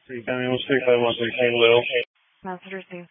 County 16516 St. Louis. Message received.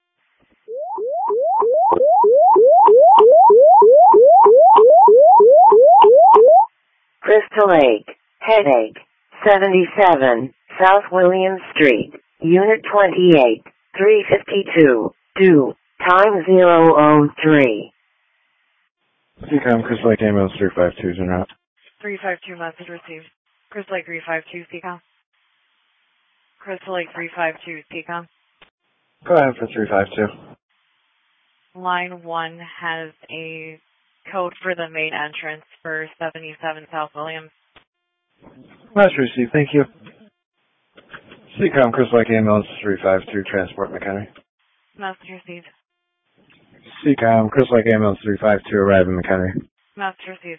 Crystal Lake, Headache, 77, South William Street, Unit 28, 352, due, time 003. CCOM, Crystal Lake Ambulance 352 is en route. 352 message received. Crystal Lake 352, CCOM. Crystal Lake 352, CCOM. Go ahead for 352. Line 1 has a code for the main entrance for 77 South Williams. Message received, thank you. CCOM, Crystal Lake Ambulance 352, Transport McHenry. Message received. CCOM, Crystal Lake Ambulance 352, arrive in McHenry. Message received.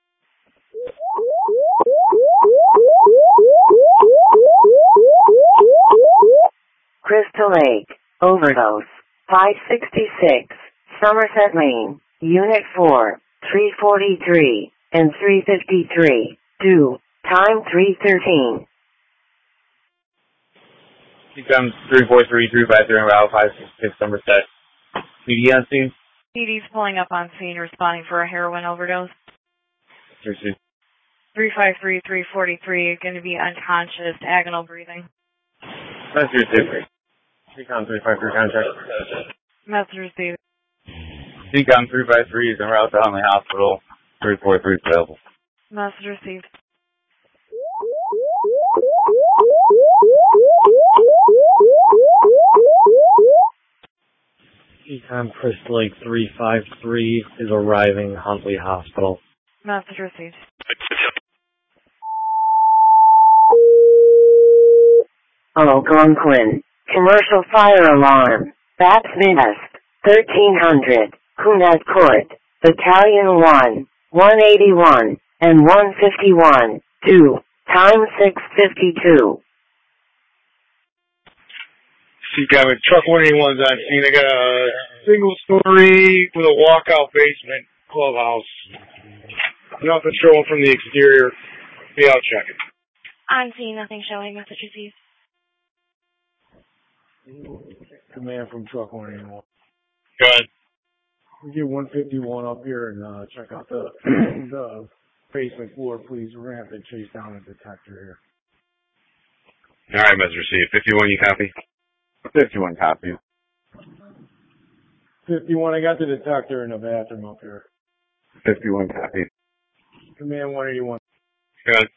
Crystal Lake, overdose, 566, Somerset Lane, Unit 4, 343, and 353, due, time 313. CCOM 343-353 en route 566 Somerset. PD on scene? PD's pulling up on scene, responding for a heroin overdose. Received. 353-343, going to be unconscious, agonal breathing. Message received. CCOM 353 contact. Message received. CCOM 353 is en route to Huntley Hospital. 343 available. Message received. CCOM Crystal Lake 353 is arriving Huntley Hospital. Message received. Algonquin, commercial fire alarm, Baps Midwest, 1300, Cunard Court, Battalion 1, 181, and 151, due, time 6:52. CCOM, truck 181's on scene. I got a single story with a walkout basement clubhouse. Nothing showing from the exterior. Be out checking. On scene, nothing showing. Message received. Command from truck 181. Go ahead. We get 151 up here and check out the the basement floor, please. We're gonna have to chase down a detector here. All right, message received. 51, you copy? 51 copy. 51, I got the detector in the bathroom up here. 51 copy. Command 181. Go ahead.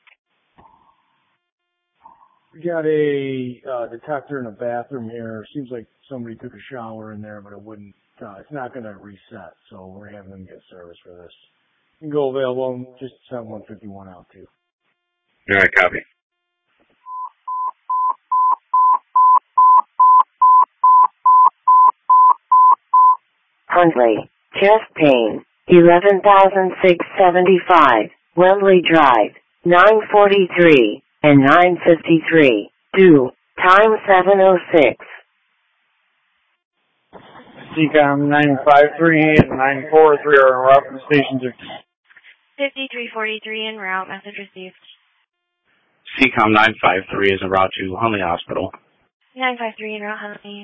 We got a detector in the bathroom here. Seems like somebody took a shower in there, but it wouldn't. It's not going to reset, so we're having them get service for this. You can go available. Just send 151 out too. All right, copy. Huntley, chest pain, 11,675, Wembley Drive, 943, and 953, due, time 7:06. CCOM 953 and 943 are en route from the station to 5343 en route. Message received. CCOM 953 is en route to Huntley Hospital. 953 en route, Huntley.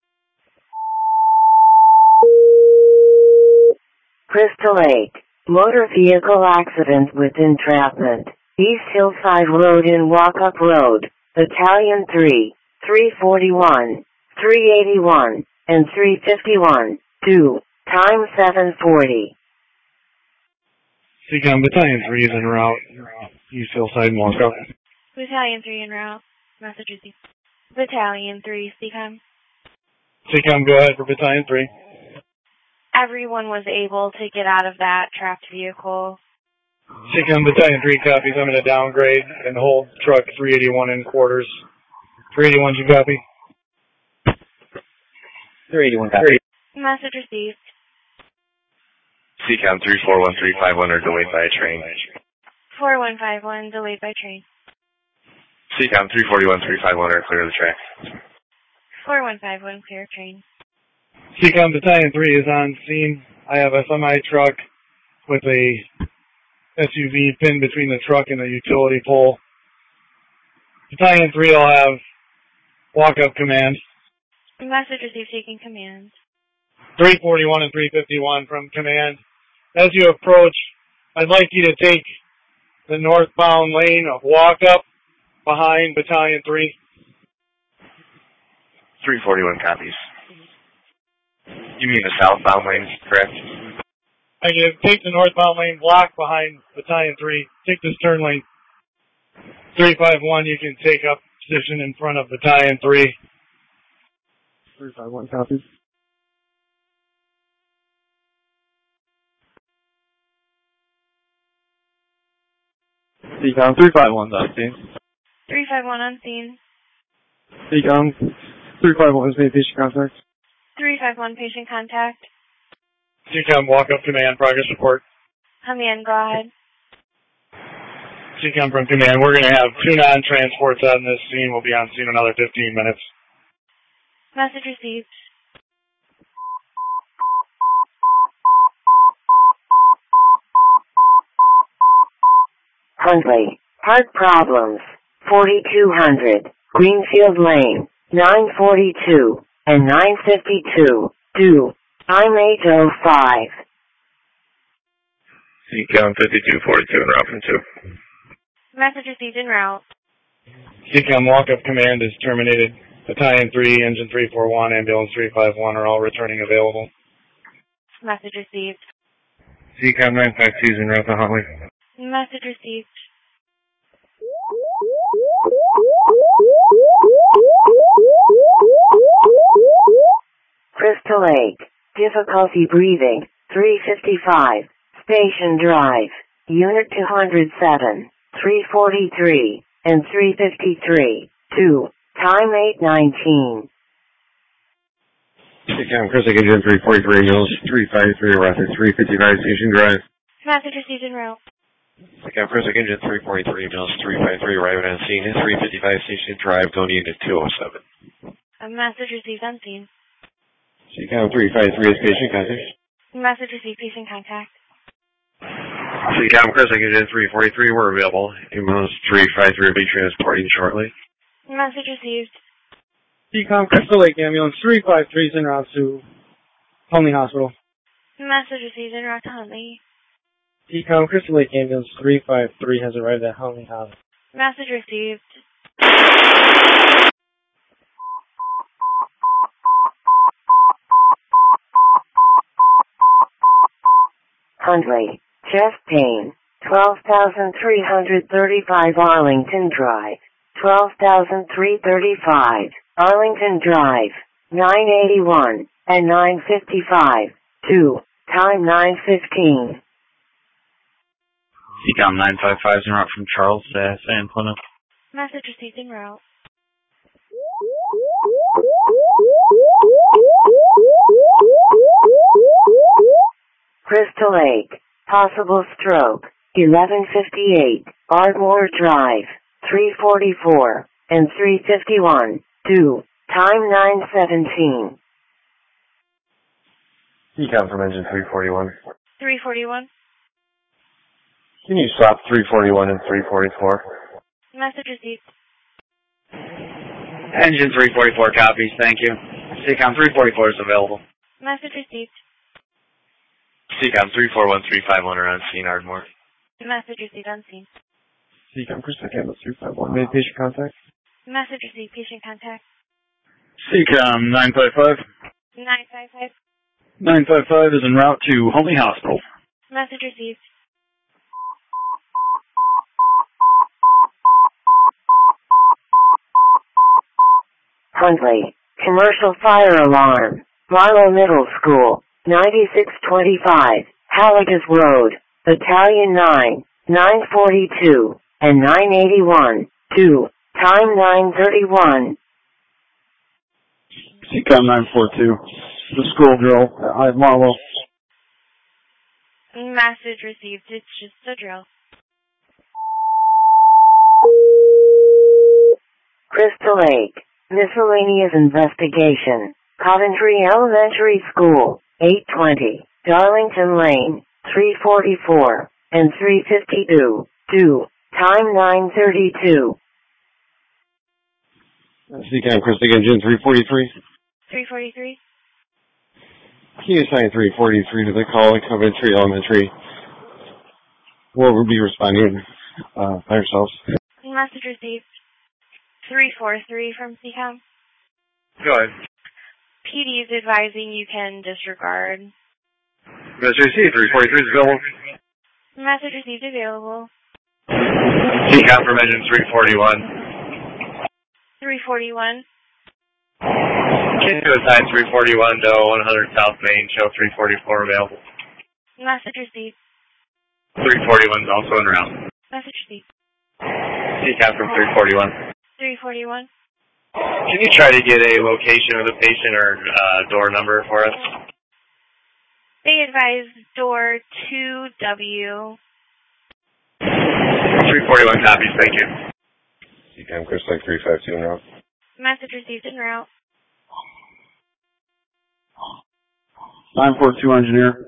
Crystal Lake, motor vehicle accident with entrapment, East Hillside Road in Walkup Road, Battalion 3, 341, 381, and 351, due, time 7:40. CCOM Battalion 3 is en route. East Hillside and Walkup. Battalion 3 en route. Message received. Battalion 3, CCOM. CCOM, go ahead for Battalion 3. Everyone was able to get out of that trapped vehicle. CCOM Battalion 3 copies. I'm going to downgrade and hold truck 381 in quarters. 381, you copy? 381 copy. Message received. CCOM 341351 are delayed by a train. 4151, delayed by train. CCOM 341351 are clear of the track. 4151, clear train. CCOM Battalion 3 is on scene. I have a semi-truck with a SUV pinned between the truck and the utility pole. Battalion 3 will have Walk up command. Message received taking command. 341 and 351 from command. As you approach, I'd like you to take the northbound lane of walk up behind Battalion 3. 341 copies. You mean the southbound lane, correct? I can take the northbound lane block behind Battalion 3. Take this turn lane. 351, you can take up position in front of Battalion 3. 351 copies. Decom 351 on scene. 351 on scene. Decom 351 is made patient contact. 351 patient contact. CCOM walk up command, progress report. Command, go ahead. CCOM from command, we're going to have 2 non-transports on this scene. We'll be on scene another 15 minutes. Message received. Huntley, heart problems, 4200, Greenfield Lane, 942, and 952, due, time 8:05. CCOM 5242 en route from 2. Message received en route. CCOM walk-up command is terminated. Battalion 3, Engine 341, Ambulance 351 are all returning available. Message received. CCOM 952 is en route to Huntley. Message received. Crystal Lake, difficulty breathing, 355, Station Drive, Unit 207, 343, and 353, 2, time 8:19. CCOM Crystal Engine 343, Mills 353, Rapid 355, Station Drive. Message received en route. CCOM Crystal Engine 343, Mills 353, arriving on scene at 355 Station Drive, going into 207. A message received on scene. CCOM 353 is patient contact. Message received patient contact. CCOM Crystal Engine 343, we're available. Ambulance 353 will be transporting shortly. Message received. Decom Crystal Lake Ambulance 353 is en route to Huntley Hospital. Message received en route to Huntley. Decom Crystal Lake Ambulance 353 has arrived at Huntley Hospital. Message received. Huntley, chest pain, 12,335 Arlington Drive, 12,335 Arlington Drive, 981 and 955, 2, time 9:15. CCOM 955 is en route from Charles to San Plymouth. Message received en route. Crystal Lake, possible stroke, 1158, Ardmore Drive, 344, and 351, 2, time 9:17. CCOM from Engine 341. 341. Can you swap 341 and 344? Message received. Engine 344 copies, thank you. CCOM 344 is available. Message received. CCOM 341, 351 are on scene, Ardmore. Message received on scene. Decom Crystal Ambulance 351 made patient contact. Message received patient contact. CCOM 955. 955. 955 is en route to Huntley Hospital. Message received. Huntley, commercial fire alarm, Marlow Middle School, 9625, Halligus Road, Battalion 9, 942, and 981, 2, time 9:31. CCOM 942, the school drill at Marlow. Message received. It's just a drill. Crystal Lake, miscellaneous investigation, Coventry Elementary School, 820, Darlington Lane, 344, and 352, 2, time 9:32. CCAM Crystal Engine 343. 343. Can you assign 343 to the call at Coventry Elementary? We'll be responding by ourselves. Message received. 343 from CCAM. Go ahead. PD is advising you can disregard. Message received. 343 is available. Message received available. CCAM from engine 341. 341. Can you assign 341 to 100 South Main, show 344 available. Message received. 341 is also en route. Message received. CCAM from 341. 341. Can you try to get a location of the patient or door number for us? They advise door 2W. 341 copies, thank you. CCAM Crystal 352 en route. Message received en route. 942 engineer.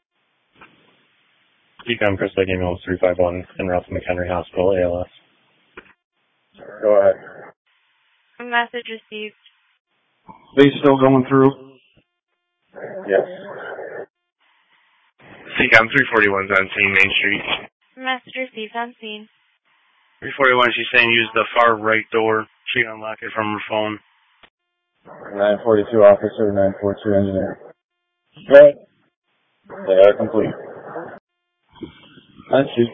CCAM Crystal Email 351 en route to McHenry Hospital, ALS. Go ahead. Message received. They still going through? Yes. CCAM 341's on scene, Main Street. Message received on scene. 341, she's saying use the far right door. She can unlock it from her phone. 942 officer, 942 engineer. Right. They are complete. Thank you.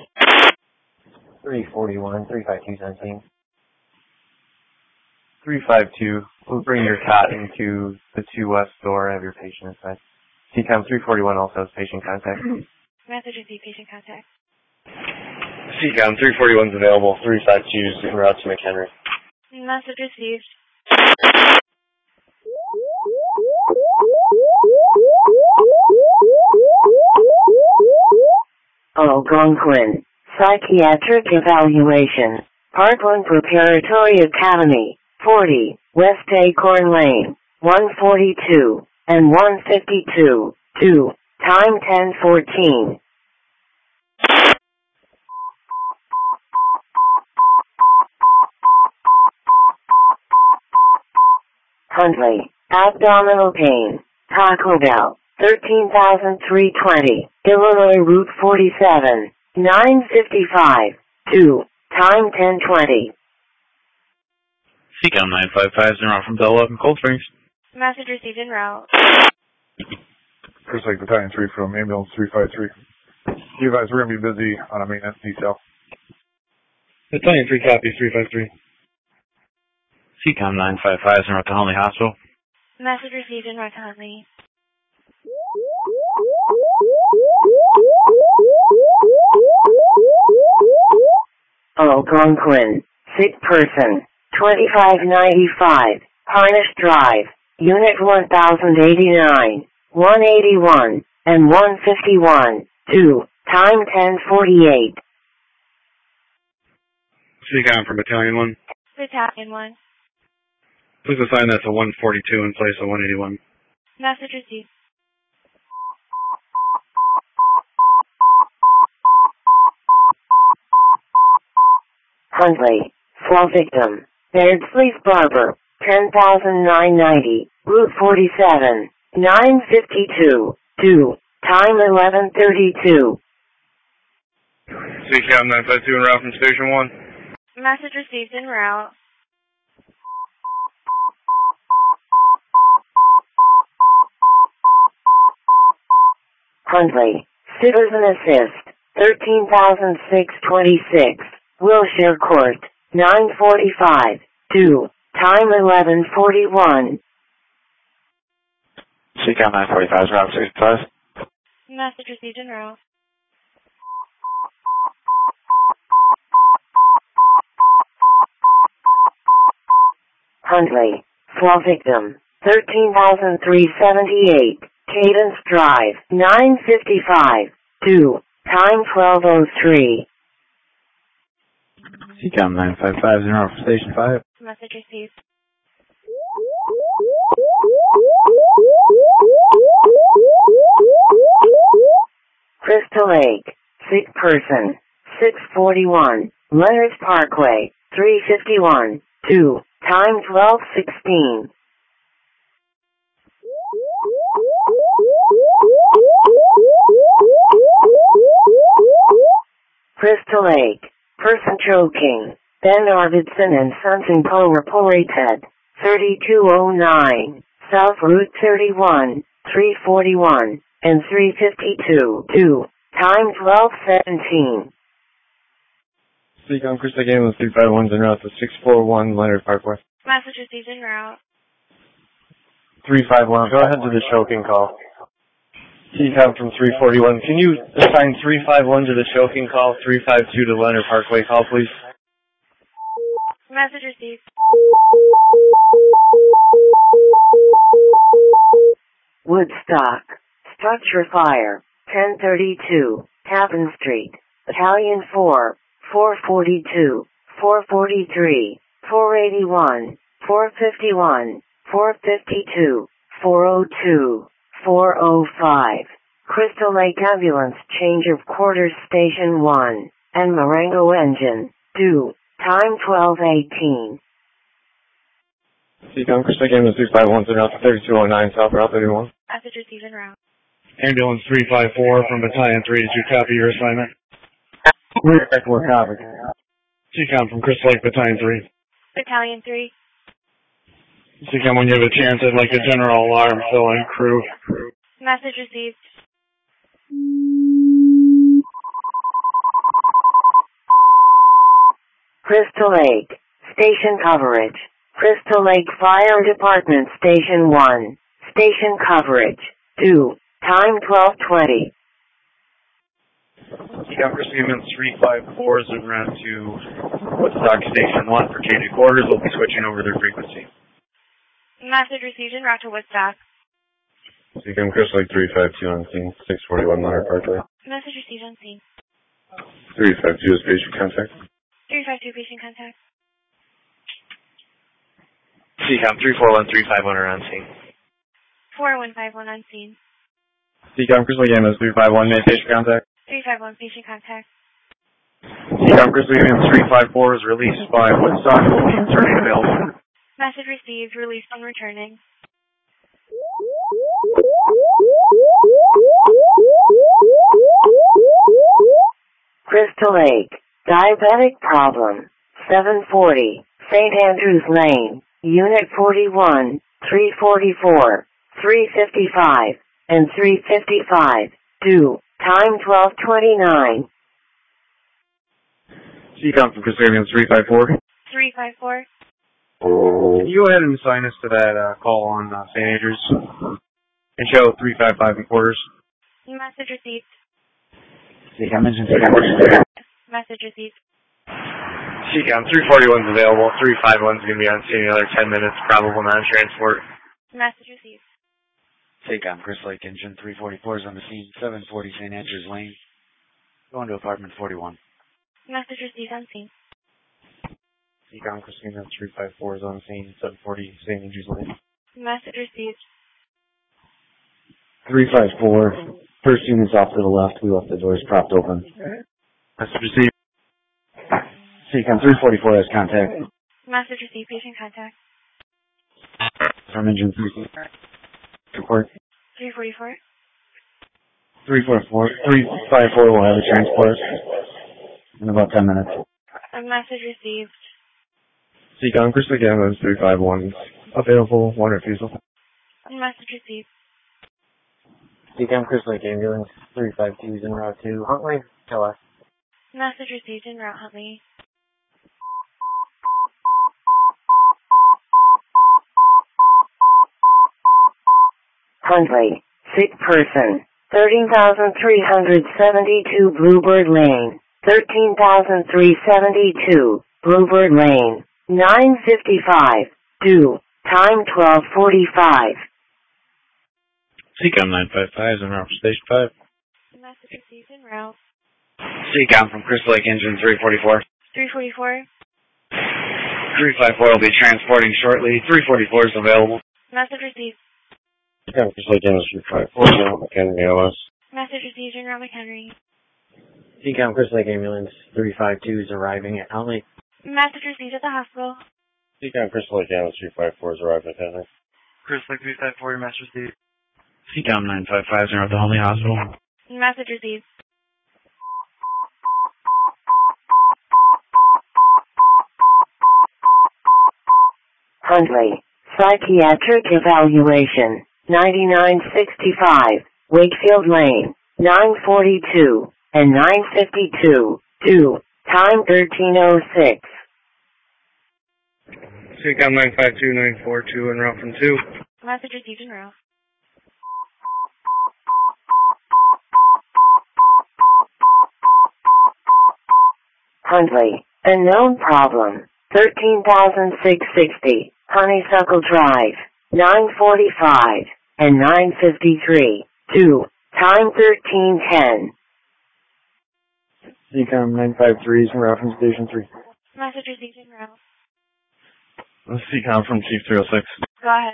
341, 352 on scene. 352, we'll bring your cot into the 2 west door, have your patient inside. CCAM 341 also has patient contact. Message received, patient contact. CCAM 341 is available. 352 en route to McHenry. Message received. Algonquin. Psychiatric Evaluation. Parkland Preparatory Academy. 40, West Acorn Lane. 142 and 152. 2. Time 10:14. Huntley. Abdominal pain. Taco Bell. 13,320. Illinois Route 47. 9:55. 2. Time 10:20. CCAM 955 is en route from Bell 11 Cold Springs. Message received en route. First Lake Battalion 3 from ambulance 353. You guys, we're going to be busy on a maintenance detail. Battalion 3 copies, 353. CCAM 955 is en route to Huntley Hospital. Message received en route to Huntley. Algonquin. Sick person. 2595. Harnish Drive. Unit 1089. 181 and 151. 2. Time 10:48. CCAM from Battalion 1. Battalion 1. Please assign that to 142 in place of 181. Message received. Huntley. Fall victim. Bairdsley's Barber. 10,990. Route 47. 9:52. 2. Time 11:32. CCAM 952 en route from Station 1. Message received en route. Huntley. Citizen Assist. 13,626. Wilshire Court. 9:45. 2. Time 11:41. CCAM 945 is route 65. Message received en route. Huntley. Fall victim. 13,378. Cadence Drive. 9:55. 2. Time 12:03. CCAM 955 is en route from Station 5. Message received. Crystal Lake. Sick person. 641. Leonard Parkway. 351. 2. Time 12:16. Crystal Lake. Person choking. Ben Arvidson and Sons in Poe reported. 3209. South Route 31, 341, and 352. 2. Time 12:17. Seacom Crystal Lake Ambulance 351's en route to 641 Leonard Parkway. Message received en route. 351, go ahead to the choking call. Seacom from 341, can you assign 351 to the choking call, 352 to Leonard Parkway call, please? Message received. Woodstock. Structure fire. 1032. Tappan Street. Battalion 4. 442. 443. 481. 451. 452. 402. 405. Crystal Lake Ambulance change of quarters Station 1. And Marengo engine. 2. Time 12:18. Seacom Crystal Lake Ambulance 351's en route to 3209 South Route 31. Message received en route. Ambulance 354 from Battalion 3, did you copy your assignment? We're copy. Seacom from Crystal Lake Battalion 3. Battalion 3. Seacom, when you have a chance, I'd like a general alarm fill in crew. Message received. Crystal Lake. Station coverage. Crystal Lake Fire Department Station 1. Station coverage. 2. Time 12:20. Seacom Crystal Lake Ambulance 354 is en route to Woodstock Station 1 for change of quarters. We'll be switching over their frequency. Message received en route to Woodstock. Seacom Crystal Lake 352 on scene, 641 Leonard Parkway. Message received on scene. 352 is patient contact. 352 patient contact. Seacom 341, 351 are on scene. 4151 on scene. Seacom Crystal Lake Ambulance 351, made patient contact. 351 patient contact. Seacom Crystal Lake Ambulance 354 is released by Woodstock. Will be returning available. Message received. Released on returning. Crystal Lake. Diabetic problem. 740. St. Andrews Lane. Unit 41, 344, 355, and 355. 2. Time 12:29. Seacom from Crystal Lake Ambulance 354. 354. Can you go ahead and assign us to that call on St. Andrews and show 355 in quarters? Message received. Seacom engine 354. Message received. Seacom 341 is available. 351 is going to be on scene in another 10 minutes. Probable non-transport. Message received. Seacom Crystal Lake engine 344 is on the scene. 740 St. Andrews Lane. Going to apartment 41. Message received on scene. Seacom Crystal Lake 354 is on scene. 740 St. Andrews Lane. Message received. 354. First unit's off to the left. We left the doors propped open. Message received. Seacom 344 has contact. Message received. Patient contact. From engine 3. Report. 344. 354 will have a transport in about 10 minutes. A message received. Seacom Crystal Lake Ambulance 351 available. One refusal. A message received. Seacom Crystal Lake Ambulance 352 is en route to Huntley. Tell us. Message received en route, Huntley. Huntley. Sick person. 13,372 Bluebird Lane. 13,372 Bluebird Lane. 9:55. 2. Time 12:45. Seacom 955 is en route for Station 5. Message received en route. Seacom from Crystal Lake engine 344. 344. 354 will be transporting shortly. 344 is available. Message received. Seacom Crystal Lake Ambulance 354 McHenry LS. Message received en route, McHenry. Seacom Crystal Lake Ambulance 352 is arriving at Huntley. Message received at the hospital. Seacom Crystal Lake Animal 354 has arrived at that. Crystal Lake 354, your message received. Seacom 9550 at the Huntley Hospital. Message received. Huntley, Psychiatric Evaluation, 9965, Wakefield Lane, 942, and 952, 2, time 1306. Seacom 952942 en route from 2. Message received en route. Huntley, unknown problem, 13,660, Honeysuckle Drive, 945, and 953, 2, time 1310. Seacom 953 is en route from Station 3. Message received en route. This is Seacom from Chief 306. Go ahead.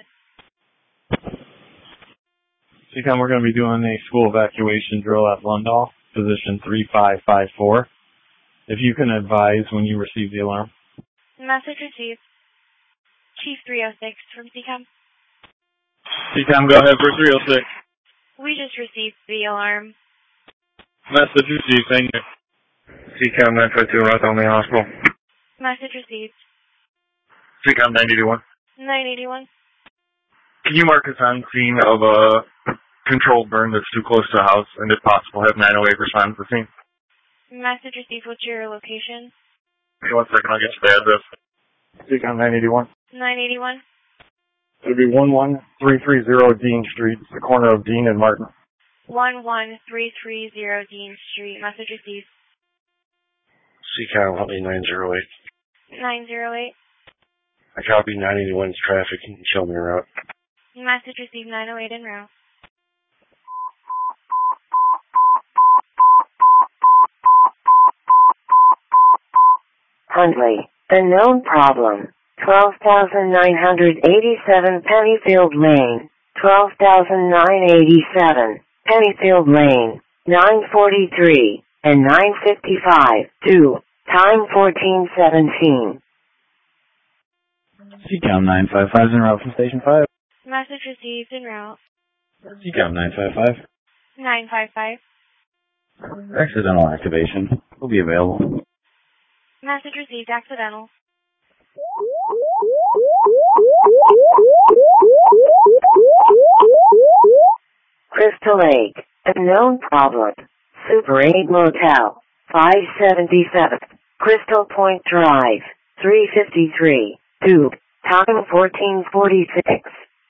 Seacom, we're going to be doing a school evacuation drill at Lundahl, position 3554. If you can advise when you receive the alarm. Message received. Chief 306 from CCOM. Seacom, go ahead for 306. We just received the alarm. Message received, thank you. Seacom 952 en route to Huntley Hospital. Message received. Seacom 981. 981. Can you mark us on scene of a controlled burn that's too close to a house, and if possible, have 908 respond to the scene? Message received. What's your location? Hey, 1 second, I'll get you the address. Seacom 981. 981. It would be 11330 Dean Street, the corner of Dean and Martin. 11330 Dean Street. Message received. Seacom, Huntley 908. 908. I copy 981's traffic. Can you show me a route? Message received. 908 en route. Huntley, unknown problem, 12,987 Pennyfield Lane, 12,987 Pennyfield Lane, 943, and 955, 2, time 1417. Seacom 955 en route from Station 5. Message received en route. Seacom 955. 955. Accidental activation will be available. Message received. Accidental. Crystal Lake, unknown problem, Super 8 Motel, 577, Crystal Point Drive, 353, 2, time 1446.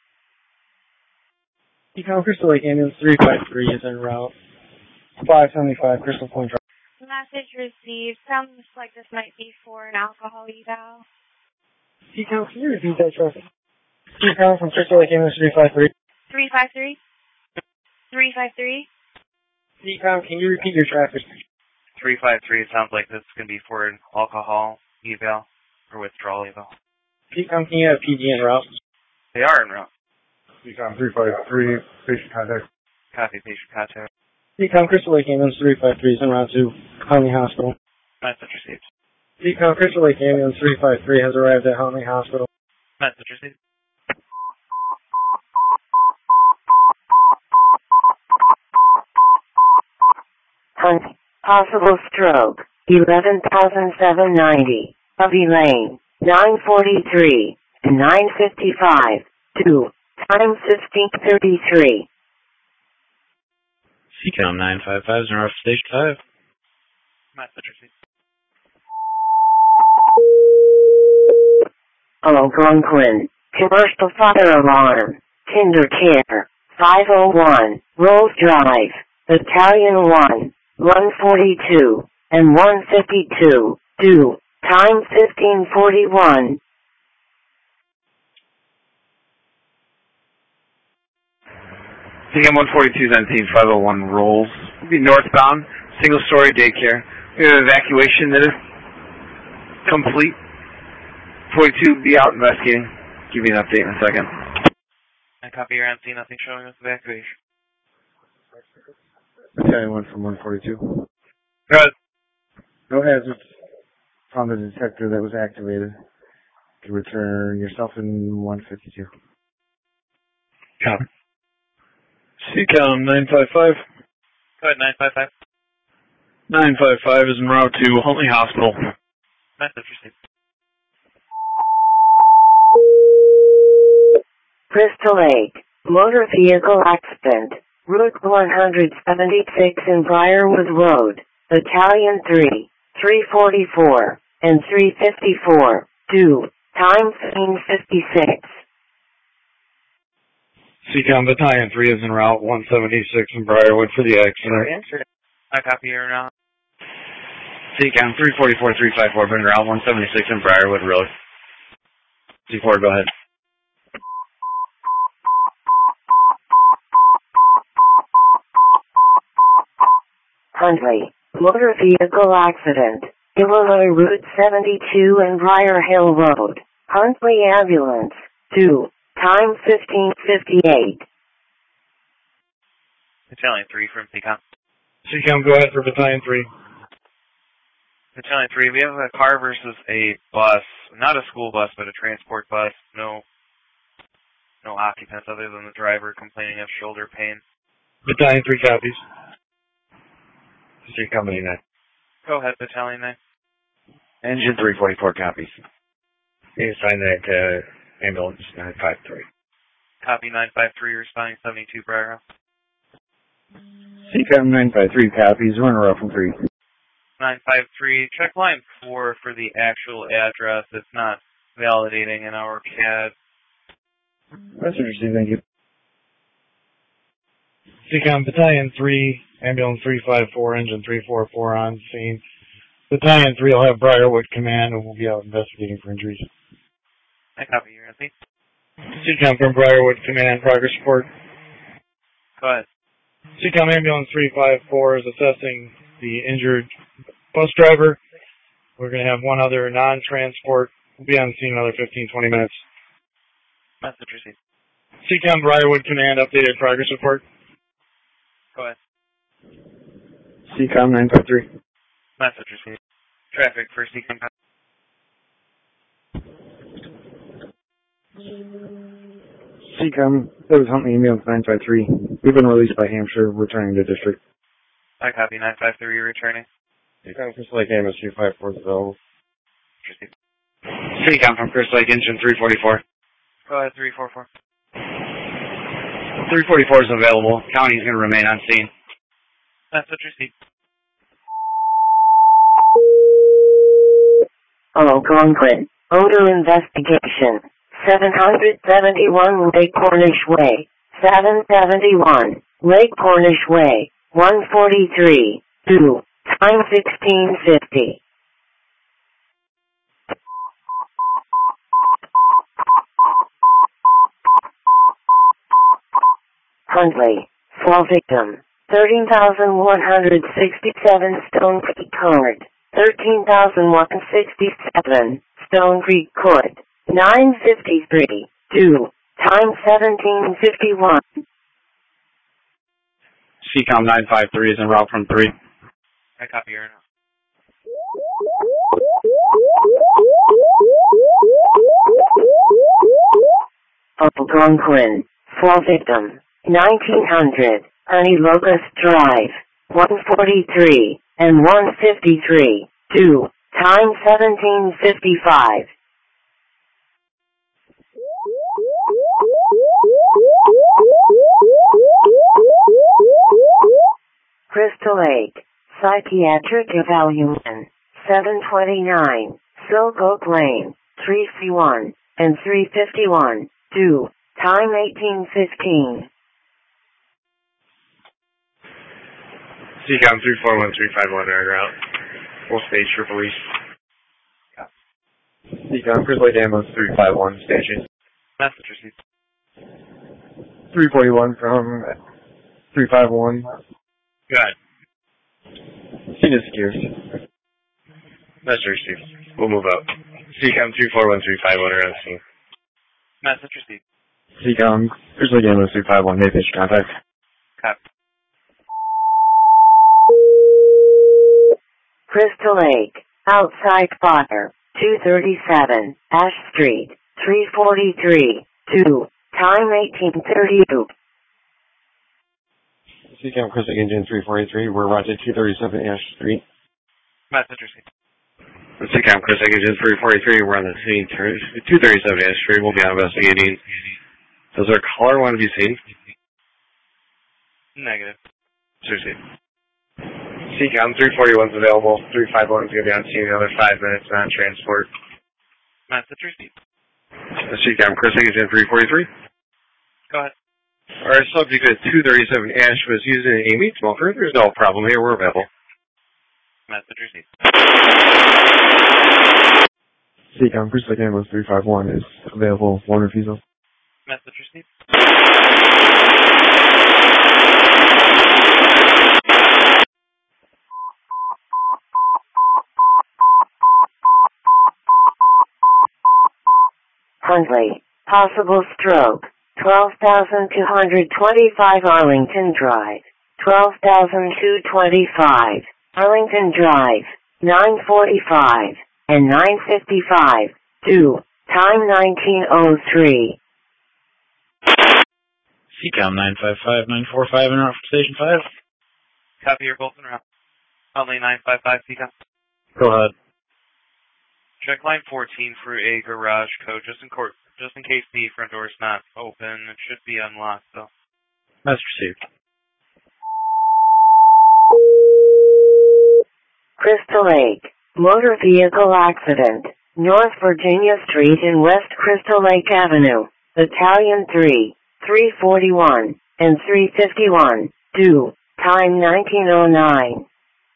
Seacom Crystal Lake Ambulance 353 is en route. 575 Crystal Point Drive. Message received. Sounds like this might be for an alcohol eval. Seacom, can you repeat that traffic? Seacom from Crystal Lake Ambulance 353. 353? 353? Seacom, can you repeat your traffic? 353, it sounds like this is going to be for an alcohol eval or withdrawal eval. Seacom, can you have PD en route? They are en route. Seacom 353, patient contact. Copy, patient contact. Seacom Crystal Lake Ambulance 353 is en route to Huntley Hospital. Message received. Seacom Crystal Lake Ambulance 353 has arrived at Huntley Hospital. Message received. Huntley, possible stroke, 11,790, Hovey Lane, 943, and 955, 2, time 1533. Seacom 955 is en route to Station 5. Message received. Algonquin, commercial fire alarm, Kinder Care, 501, Rolls Drive, Battalion 1, 142, and 152, 2, time 1541. CM 142 is on team 501 rolls. We'll be northbound, single-story daycare. We have evacuation that is complete. 42 be out investigating. Give you an update in a second. I copy your MC, nothing showing us evacuation. Okay, one from 142. Good. No hazards. Found the detector that was activated. to return yourself in 152. Copy. CCOM 955. Go ahead, 955. 955 is en route to Huntley Hospital. Message received. Crystal Lake, motor vehicle accident, Route 176 in Briarwood Road, Battalion 3, 344, and 354, due, time scene 56. CCOM Battalion 3 is en route 176 in Briarwood for the accident. I copy your now. CCOM 344-354, been route 176 in Briarwood Road. C4, go ahead. Huntley, motor vehicle accident, Illinois Route 72 and Briar Hill Road, Huntley ambulance, due, time 15:58. Battalion 3 from CCOM. CCOM, go ahead for Battalion 3. Battalion 3, we have a car versus a bus. Not a school bus, but a transport bus. No occupants other than the driver complaining of shoulder pain. Battalion 3 copies. CCOM 89. Go ahead, Battalion 9. Engine 344 copies. You assign that to ambulance 953. Copy 953, responding 72 Briar House. CCOM 953 copies, we're in a row from 3. 953, check line 4 for the actual address. It's not validating in our CAD. That's interesting, thank you. CCOM Battalion 3, ambulance 354, engine 344 on scene. Battalion 3 will have Briarwood Command and will be out investigating for injuries. I copy your MP. CCOM from Briarwood Command, progress report. Go ahead. CCOM ambulance 354 is assessing the injured bus driver. We're going to have one other non-transport. We'll be on scene another 15-20 minutes. Message received. CCOM Briarwood Command, updated progress report. Go ahead. CCOM 953. Message received. Traffic for CCOM. CCOM, that was Huntley ambulance 953. We've been released by Hampshire, returning to district. I copy 953, returning. CCOM Crystal Lake ambulance 354 is available. Received. CCOM from Crystal Lake, engine 344. Go ahead, 344. 344 is available. County is going to remain on scene. Message received. Algonquin, odor investigation, 771 Lake Cornish Way, 771 Lake Cornish Way, 143, due, time 16:50. Huntley, fall victim, 13,167 Stone Creek Court, 13,167 Stone Creek Court, 9:53, due, time 17:51. CCOM 953 is en route from 3. I copy your now. Algonquin, fall victim, 1900, Honey Locust Drive, 143 and 153, due, time 17:55. Crystal Lake, psychiatric evaluation, 729, Silk Oak Lane, 3C1 and 351, due, time 18:15. CCOM 341-351 air route. Full stage for police. CCOM Crystal Lake ambulance 351 station. Message received. 341 from 351. Good. Scene is secure. Message received. We'll move up. CCOM 341-351 are on scene. Message received. CCOM Crystal Lake ambulance 351, may pitch contact. Copy. Crystal Lake, outside fire, 237, Ash Street, 343, 2, time 1832. CCAM Chris Lake Engine 343, we're route to 237 Ash Street. Message received. CCAM Chris Lake Engine 343, we're on the scene, 237 Ash Street, we'll be on investigating. Does our caller want to be seen? Negative. Seriously. CCAM 341 is available, 351 is going to be on scene in another 5 minutes on transport. Message received. CCAM Chris Lake Engine 343. Go ahead. Our subject at 237 Ash was using a meat smoker. There's no problem here, we're available. Message received. CCAM Chris Lake Ambulance 351 is available, one refusal. Message received. Huntley, possible stroke, 12,225 Arlington Drive, 12,225 Arlington Drive, 9:45 and 9:55, 2, time 1903. CCAM 955-945 en route from Station 5. Copy, you're both en route. Huntley 955 CCAM. Go ahead. Check line 14 for a garage code, just in case the front door is not open. It should be unlocked, though. Message received. Crystal Lake, motor vehicle accident, North Virginia Street and West Crystal Lake Avenue, Battalion 3, 341 and 351, due, time 1909.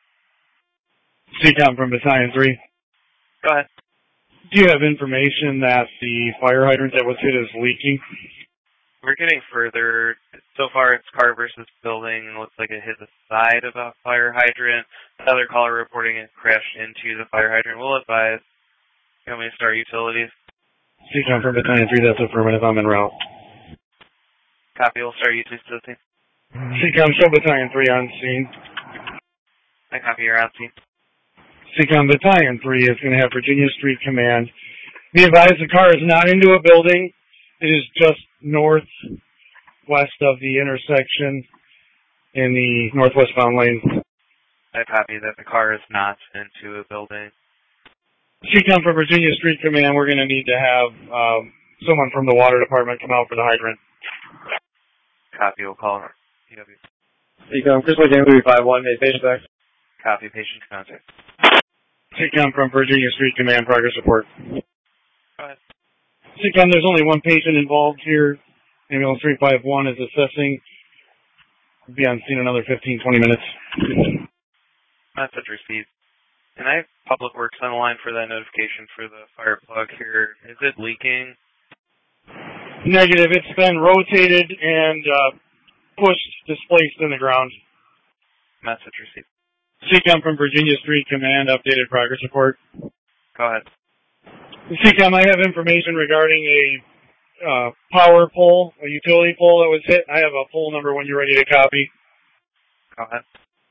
CCAM from Battalion 3. Go ahead. Do you have information that the fire hydrant that was hit is leaking? We're getting further. So far, it's car versus building. It looks like it hit the side of a fire hydrant. Another caller reporting it crashed into the fire hydrant. We'll advise. You want me to start utilities? CCAM from Battalion 3, that's affirmative. I'm en route. Copy, we'll start utilities. CCAM, show Battalion 3 on scene. I copy, you're on scene. CCAM Battalion 3 is going to have Virginia Street Command. Be advised the car is not into a building. It is just northwest of the intersection in the northwestbound lane. I copy that the car is not into a building. CCAM for Virginia Street Command, we're going to need to have someone from the water department come out for the hydrant. Copy, we'll call PW. CCAM Chris Lake Ambulance 351, hey, patient back. Copy, patient contact. CCAM from Virginia Street Command, progress report. Go ahead. CCAM, there's only one patient involved here. Ambulance 351 is assessing. We'll be on scene another 15, 20 minutes. Message received. And I have Public Works on the line for that notification for the fire plug here. Is it leaking? Negative. It's been rotated and pushed, displaced in the ground. Message received. CCAM from Virginia Street Command, updated progress report. Go ahead. CCAM, I have information regarding a power pole, a utility pole that was hit. I have a pole number when you're ready to copy. Go ahead.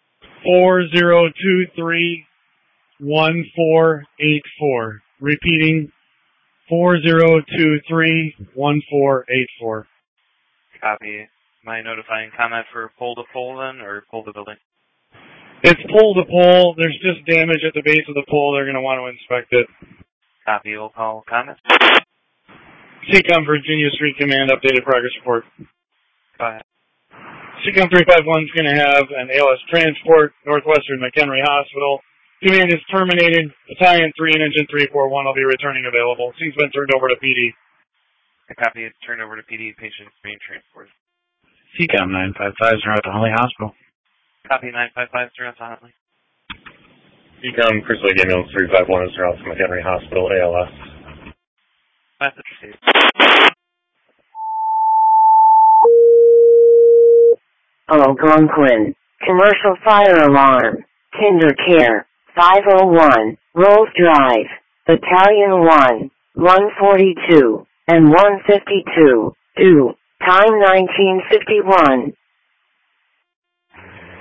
4023-1484. Repeating, 4023-1484. Copy. Am I notifying comment for pole to pole then, or pole to building? It's pole to pole. There's just damage at the base of the pole. They're going to want to inspect it. Copy. We'll call comment. CCAM Virginia Street Command, updated progress report. Go ahead. CCAM 351 is going to have an ALS transport, Northwestern McHenry Hospital. Command is terminated. Battalion 3 and Engine 341 will be returning available. Scene's been turned over to PD. A copy is turned over to PD. Patient being transported. CCAM 955 is en route to Huntley Hospital. Copy 955 is en route to Huntley. CCAM Chris Lake Ambulance 351 is en route to McHenry Hospital, ALS. Message received. Algonquin, commercial fire alarm, Kinder Care, 501, Rolls Drive, Battalion 1, 142, and 152, due, time 1951.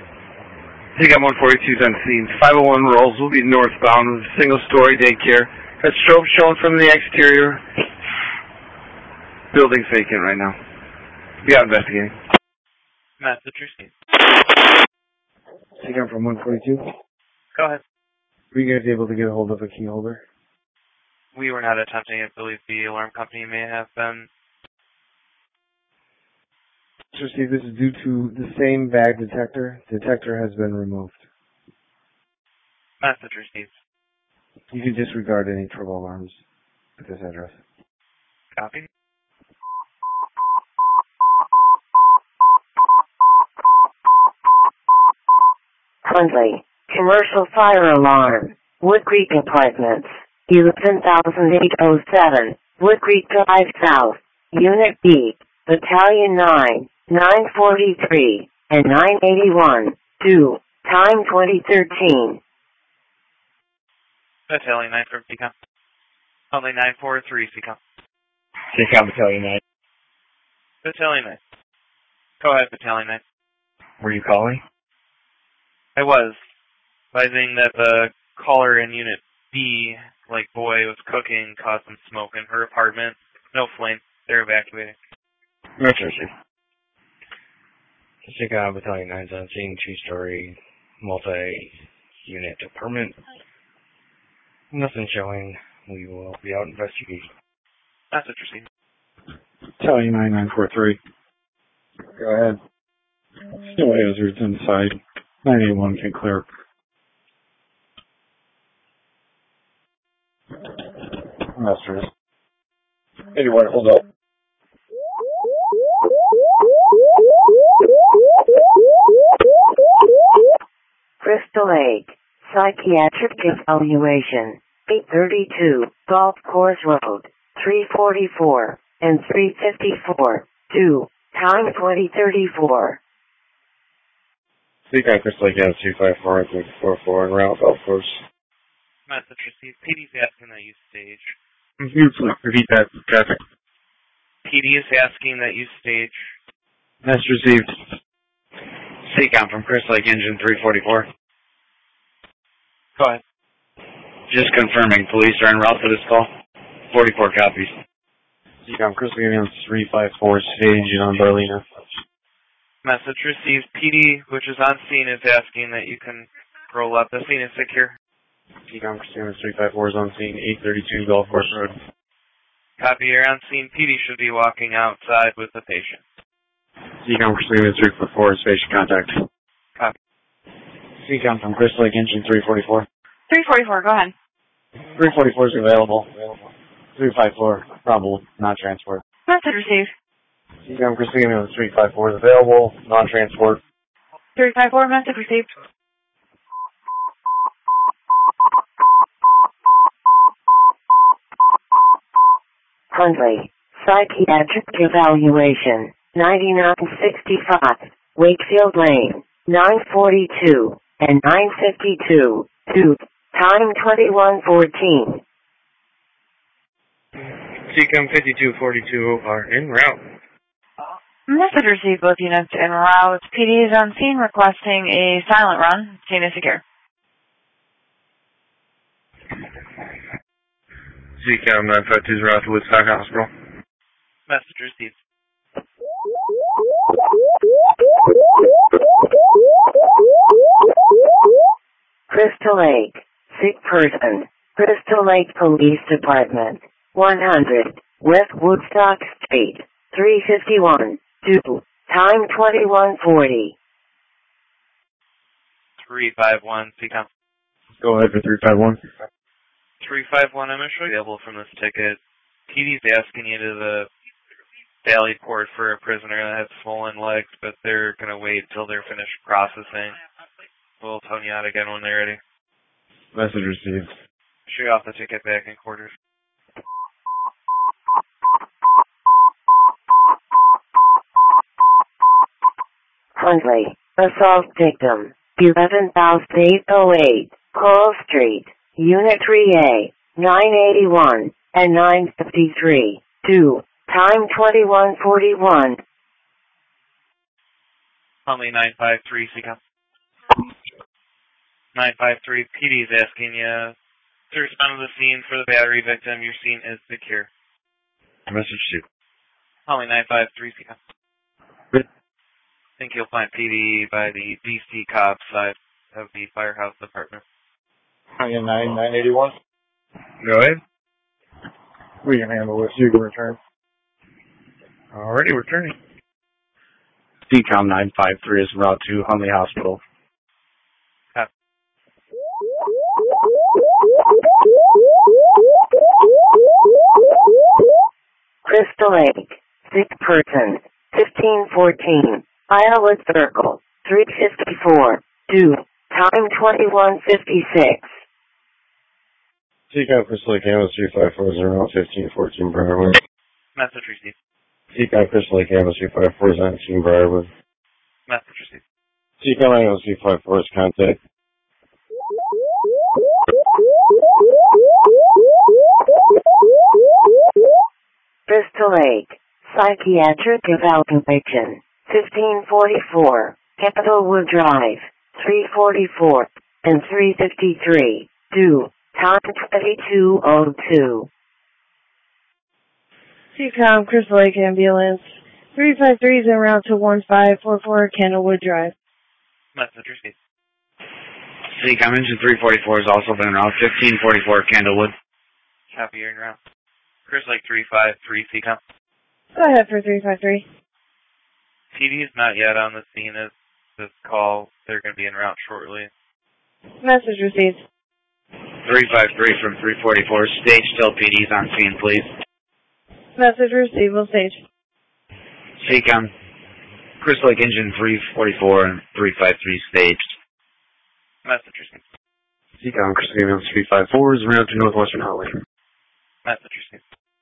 CCAM 142 is on scene. 501 Rolls will be northbound with a single-story daycare. That strobe showing from the exterior. Building's vacant right now. Be out investigating. Massachusetts. Seacom from 142. Go ahead. Were you guys able to get a hold of a key holder? We were not attempting it. I believe the alarm company may have been. So see, this is due to the same bag detector. Detector has been removed. Massachusetts. You can disregard any trouble alarms at this address. Copy. Hundley, commercial fire alarm, Wood Creek Apartments, 11,807, Wood Creek Drive South, Unit B, Battalion 9, 943, and 981, 2, time 2013. Battalion 9 from Seacom. Only 943 Seacom. Seacom Battalion 9. Battalion 9. Go ahead, Battalion 9. Were you calling? I was. Advising that the caller in Unit B, like boy, was cooking, caused some smoke in her apartment. No flame. They're evacuating. Interesting. Seacom Battalion 9's on scene, 2-story, multi-unit apartment. Nothing showing. We will be out investigating. That's interesting. Battalion 9943. Go ahead. No hazards inside. 981 can clear. Masters. 81, hold up. Crystal Lake, psychiatric evaluation, 832, Golf Course Road, 344, and 354, 2, time 2034. Seacom Crystal Lake has 254 and 344 en route, golf course. Massachusetts. PD's asking that you stage. Repeat that, traffic. PD is asking that you stage. Message received. Seacom from Crystal Lake Engine 344. Go ahead. Just confirming, police are en route for this call. 44 copies. Seacom Crystal Lake Engine 354 staging on Barlina. Message received. PD, which is on scene, is asking that you can roll up. The scene is secure. Seacom Crystal Lake 354 is on scene, 832 Golf Course Road. Copy, you're on scene. PD should be walking outside with the patient. Seacom Crystal Lake 344 is patient contact. Copy. Seacom from Crystal Lake Engine 344. 344, go ahead. 344 is available. 354, probable, not transport. Message received. Seacom Crystal Lake Engine 354 is available, non-transport. 354, message received. Hundley, psychiatric evaluation, 9965, Wakefield Lane, 942, and 952, 2, time 2114. Seacom 5242 are en route. Message received, both units en route. PD is on scene requesting a silent run. Scene is secure. Seacom 952 is route to Woodstock Hospital. Message received. Crystal Lake, sick person, Crystal Lake Police Department, 100, West Woodstock Street, 351, 2, time 2140. 351, Seacom. Go ahead for 351. 351, I'm actually available from this ticket. PD's asking you to the Valley Port for a prisoner that has swollen legs, but they're going to wait till they're finished processing. We'll tone you out again when they're ready. Message received. Shoot off the ticket back in quarters. Hundley, assault victim, 11,808, Coral Street, Unit 3A, 981, and 953, 2, time 2141. Only 953, Seacom. 953, PD is asking you To respond to the scene for the battery victim, your scene is secure. Message 2. Holly 953 CCOM. Good. I think you'll find PD by the DC Cobb side of the firehouse apartment. Hanging 981. Go ahead. We can handle this. You can return. Alrighty, returning. CCOM 953 is route to Hunley Hospital. Crystal Lake, 6 person, 1514, Iowa Circle, 354, due, time 21:56. CCOM Crystal Lake Ambulance 354 route 1514 Briarwood. Message received. CCOM Crystal Lake Ambulance 354 is 19 Briarwood. Message received. CCOM Ambulance 354 is contact. Crystal Lake, Psychiatric Evaluation, 1544, Capitolwood Drive, 344, and 353, due, time 22:02. CCOM Crystal Lake Ambulance, 353 is en route to 1544 Candlewood Drive. Message received. CCOM Engine 344 is also en route 1544 Candlewood. Copy, you're en route. Crystal Lake 353 CCOM. Go ahead for 353. PD is not yet on the scene of this call. They're going to be en route shortly. Message received. 353 from 344. Stage still PD's on scene, please. Message received. Will stage. CCOM Crystal Lake Engine 344 and 353 staged. Message received. CCOM Crystal Lake Ambulance 354 is route to Northwestern Holly. Message received.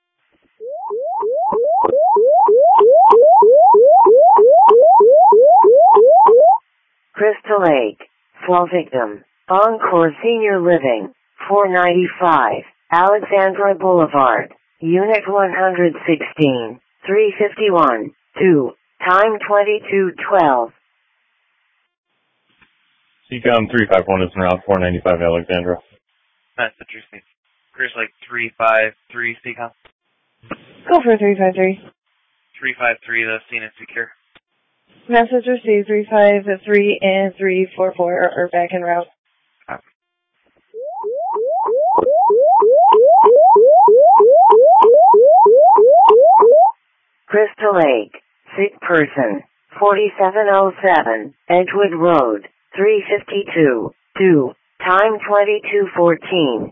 Crystal Lake, fall victim, Encore Senior Living, 495, Alexandra Boulevard, Unit 116, 351, 2, time 22:12. CCOM 351 is en route 495 Alexandra. Message received. Crystal Lake 353 CCOM. Go for 353. 353, the scene is secure. Message received. 353 and 344 are back en route. Crystal Lake, 6 person, 4707, Edgewood Road, 352, 2, time 22:14.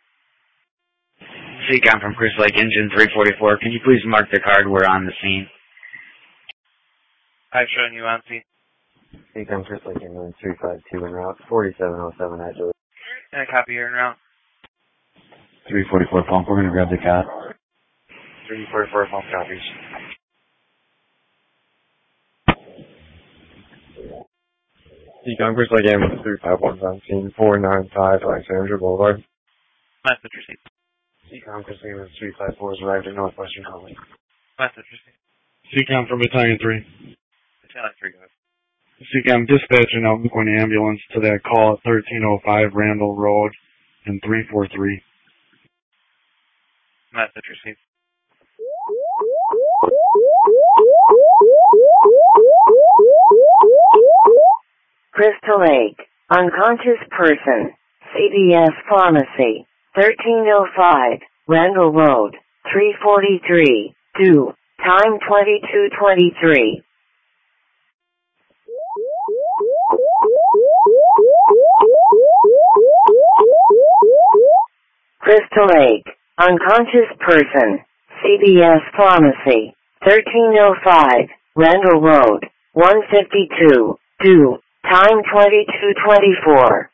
CCOM from Crystal Lake Engine 344. Can you please mark the card we're on the scene? I've shown you on scene. CCOM Crystal Lake Ambulance 352 en route 4707 Edgewood. And a copy, you're en route. 344 pump, we're going to grab the cot. 344 pump copies. CCOM Crystal Lake Ambulance 351 on scene 495 Alexandra Boulevard. Message received. CCOM Crystal Lake Ambulance 354 has arrived at Northwestern Holly. Message received. CCOM from Battalion 3. Battalion 3, guys. CCOM dispatching out an ambulance to that call at 1305 Randall Road and 343. Message received. Crystal Lake, unconscious person, CVS Pharmacy, 1305, Randall Road, 343, 2, time 22:23. Crystal Lake, unconscious person, CVS Pharmacy, 1305, Randall Road, 152, 2, time 22:24.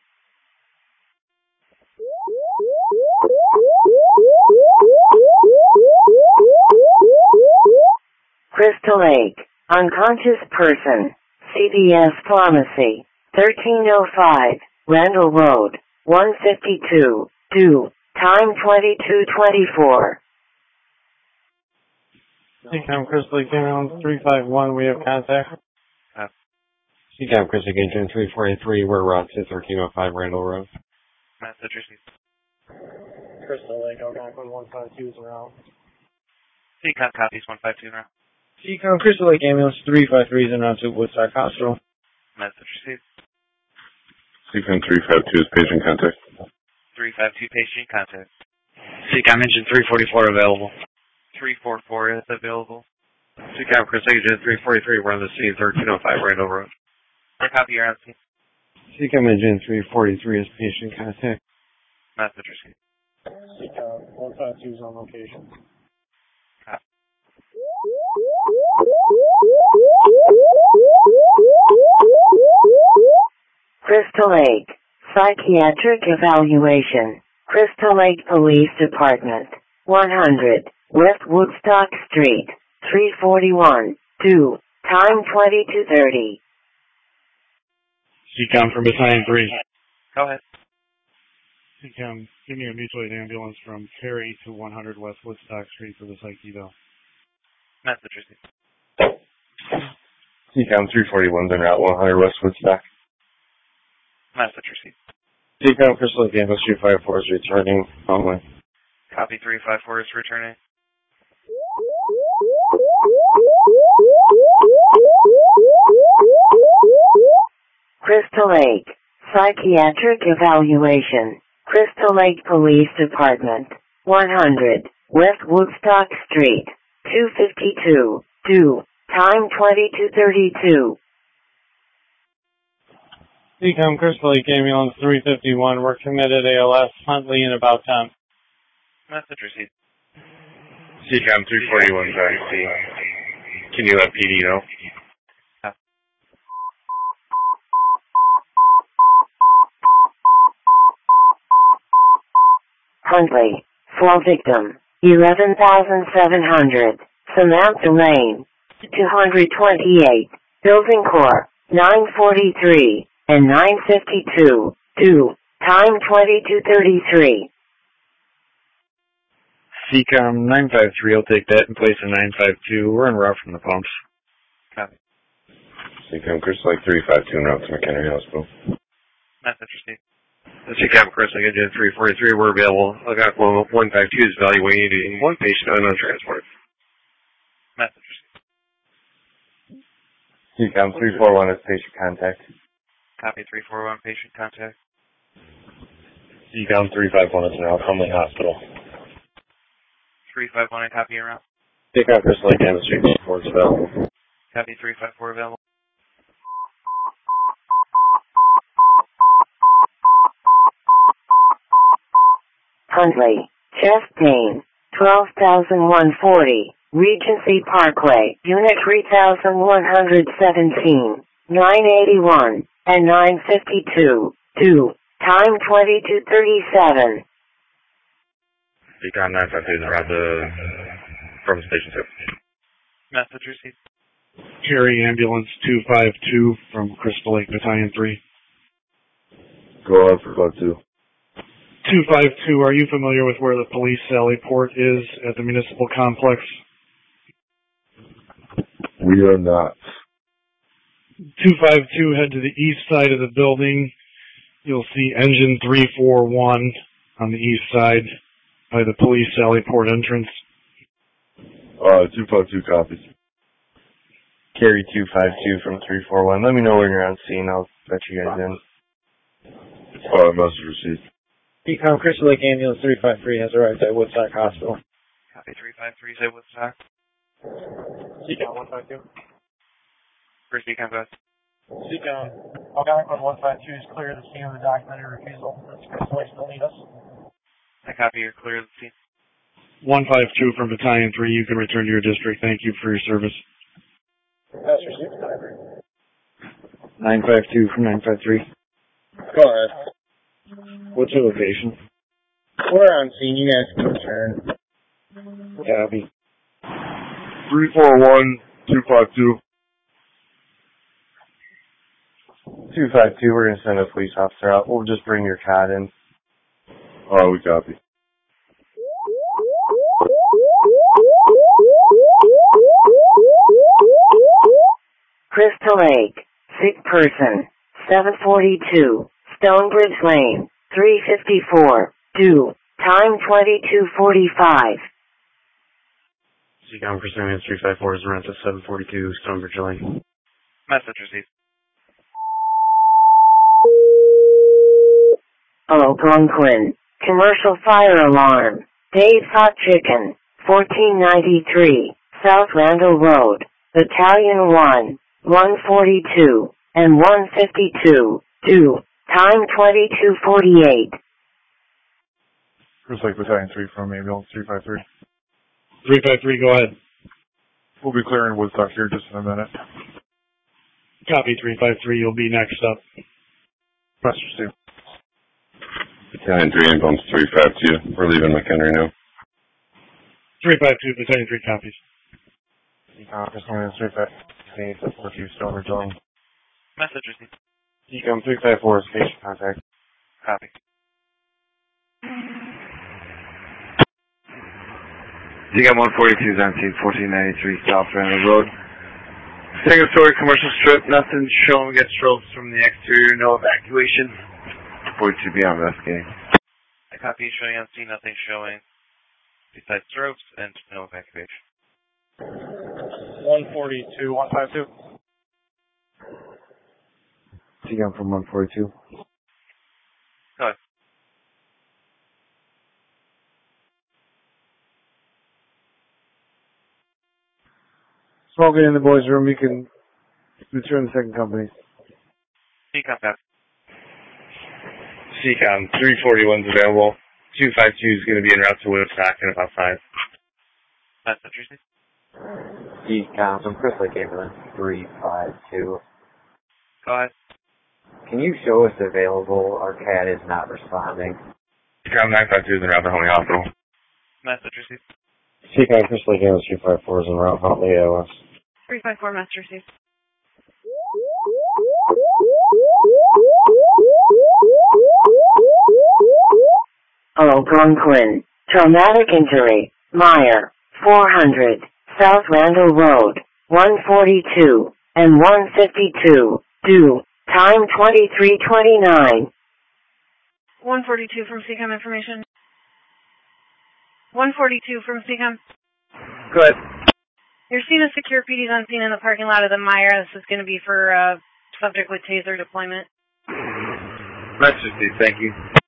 Crystal Lake, unconscious person, CVS Pharmacy, 1305, Randall Road, 152, 2, time 22:24. CCOM Crystal Lake Ambulance 351, we have contact. CCOM Crystal Lake Engine 343, we're route to 1305 Randall Road. Message received. Crystal Lake, Algonquin 152 is around. CCOM copies 152 now. CCOM Crystal Lake Ambulance 353 is en route to Woodstock Hospital. Message received. CCOM 352 is patient contact. 352 patient contact. CCOM engine 344 available. 344 is available. CCOM Crystal Lake engine 343, we're on the scene, 1305 Randall Road. Copy, you're on scene. CCOM engine 343 is patient contact. Message received. CCOM 152 is on location. Copy. Crystal Lake, psychiatric evaluation. Crystal Lake Police Department, 100, West Woodstock Street, 341, 2, time 22:30. CCOM from Battalion 3. Go ahead. CCOM, give me a mutual aid ambulance from Perry to 100 West Woodstock Street for the psych eval. Message received. CCOM 341 is en route 100 West Woodstock. Message received. CCOM Crystal Lake Ambulance 354 is returning only. Copy, 354 is returning. Crystal Lake, psychiatric evaluation. Crystal Lake Police Department, 100, West Woodstock Street, 252, 2, time 22:32. CCOM Crystal Lake Ambulance 351, we're committed ALS, Huntley in about time. Message received. CCOM 341 is on scene. Can you let PD know? Huntley, fall victim, 11,700, Samantha Lane, 228, Building Core, 943, and 952, 2, time 22:33. CCOM 953 will take that in place of 952. We're en route from the pumps. Copy. CCOM Crystal Lake 352 en route to McHenry Hospital. Message received. CCOM Crystal Lake engine 343, we're available. Algonquin 152 is evaluating one patient on transport. Message received. CCOM 341 is patient contact. Copy, 341 patient contact. CCOM 351 is now at Huntley Hospital. 351 and copy around. CCOM Crystal Lake Ambulance 354 is available. Copy, 354 available. Huntley, chest pain, 12,140, Regency Parkway, Unit 3,117, 981, and 952, 2, time 22:37. CCOM 952 is around from Station 2. Message received. Perry Ambulance 252 from Crystal Lake Battalion 3. Go ahead for Club 2. 252, are you familiar with where the police sally port is at the municipal complex? We are not. 252, head to the east side of the building. You'll see engine 341 on the east side by the police sally port entrance. 252 copies. Carry 252 from 341. Let me know when you're on scene. I'll let you guys in. Message received. CCOM Crystal Lake Ambulance 353 has arrived at Woodstock Hospital. Copy, 353 is at Woodstock. CCOM 152. First CCOM goes. CCOM, Algonquin 152 is clear of the scene of the documented refusal. Does Crystal Lake still need us? I copy, you're clear of the scene. 152 from Battalion 3, you can return to your district. Thank you for your service. That's received. 952 from 953. Go ahead. What's your location? We're on scene. You guys can return. Copy. 341, 252. 252, we're going to send a police officer out. We'll just bring your COD in. We copy. Crystal Lake, sick person, 742, Stonebridge Lane, 354, 2, Time 22:45. CCOM Chris Lane 354 is around to 742 Stonebridge Lane. Message received. Hello, Algonquin. Commercial fire alarm. Dave's Hot Chicken. 1493 South Randall Road. Battalion 1, 142, and 152. Due. Time 22:48. Chris Lake Battalion 3 from ambulance 353. 353, go ahead. We'll be clearing Woodstock here just in a minute. Copy 353, you'll be next up. Master Steve. Battalion 3, ambulance 352. We're leaving McHenry now. 352, Battalion 3 copies. Chris Lane 353, 42 Stonebridge Lane. Message received. CCOM 354 is station contact. Copy. CCOM 142 is on scene 1493 South Randall Road. Single-story commercial strip, nothing shown against ropes from the exterior, no evacuation. 42 beyond investigating. I copy showing on scene, nothing showing besides ropes and no evacuation. 142, 152. CCOM from 142. Go ahead. Smoking in the boys' room, you can return the second company. CCOM back. CCOM 341 is available. 252 is going to be en route to Woodstock in about 5. Message received. CCOM from Chris Lake ambulance 352. Go ahead. Can you show us available? Our CAD is not responding. CCOM 952 is en route to Huntley Hospital. Message received. CCOM Chris Lake ambulance 354 is en route to Huntley ALS. 354, message received. Hello, Algonquin. Traumatic injury. Meyer. 400. South Randall Road. 142 and 152. Due. Time 23:29. 142 from CCOM information. 142 from CCOM. Go ahead. Your scene is secure. PD's on scene in the parking lot of the Meyer. This is going to be for subject with taser deployment. Message received, thank you.